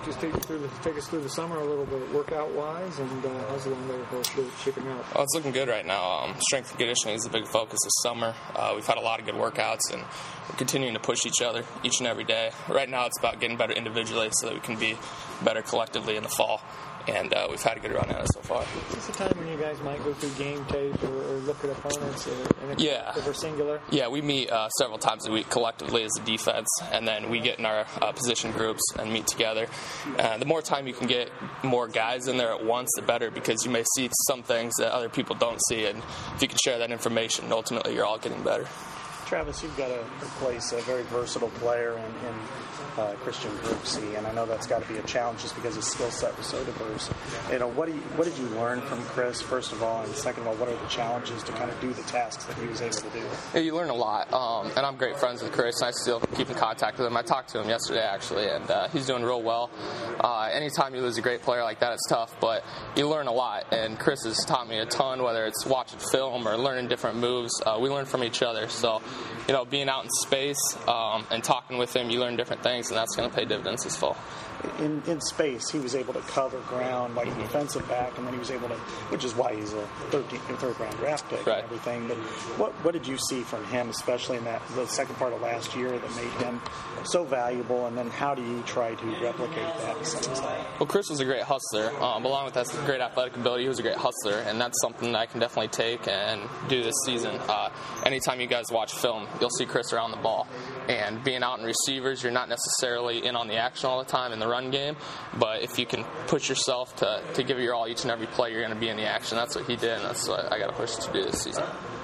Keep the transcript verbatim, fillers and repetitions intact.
just take, through the, take us through the summer a little bit, workout-wise, and uh, how's the long leg approach shaping out? Well, it's looking good right now. Um, strength and conditioning is a big focus this summer. Uh, we've had a lot of good workouts, and we're continuing to push each other each and every day. Right now it's about getting better individually so that we can be better collectively in the fall. And uh, we've had a good run at it so far. Is this a time when you guys might go through game tape or, or look at opponents? Or, and yeah. If we're singular? Yeah, we meet uh, several times a week collectively as a defense, and then we get in our uh, position groups and meet together. Uh, the more time you can get more guys in there at once, the better, because you may see some things that other people don't see, and if you can share that information, ultimately you're all getting better. Travis, you've got to replace a very versatile player in, in uh, Christian Groupsy, and I know that's got to be a challenge just because his skill set was so diverse. You know, what do you, what did you learn from Chris, first of all, and second of all, what are the challenges to kind of do the tasks that he was able to do? Yeah, you learn a lot, um, and I'm great friends with Chris, and I still keep in contact with him. I talked to him yesterday, actually, and uh, he's doing real well. Uh, anytime you lose a great player like that, it's tough, but you learn a lot, and Chris has taught me a ton, whether it's watching film or learning different moves. Uh, we learn from each other, so you know, being out in space um, and talking with him, you learn different things, and that's going to pay dividends this fall. In, in space, he was able to cover ground like a defensive back, and then he was able to, which is why he's a thirteenth, third round draft pick right. and everything. But what what did you see from him, especially in that the second part of last year, that made him so valuable? And then how do you try to replicate that to some extent? Well, Chris was a great hustler. Um, along with that great athletic ability, he was a great hustler, and that's something that I can definitely take and do this season. Uh, anytime you guys watch film, you'll see Chris around the ball. And being out in receivers, you're not necessarily in on the action all the time in the run game, but if you can push yourself to, to give it your all each and every play, you're going to be in the action. That's what he did, and that's what I got to push to do this season.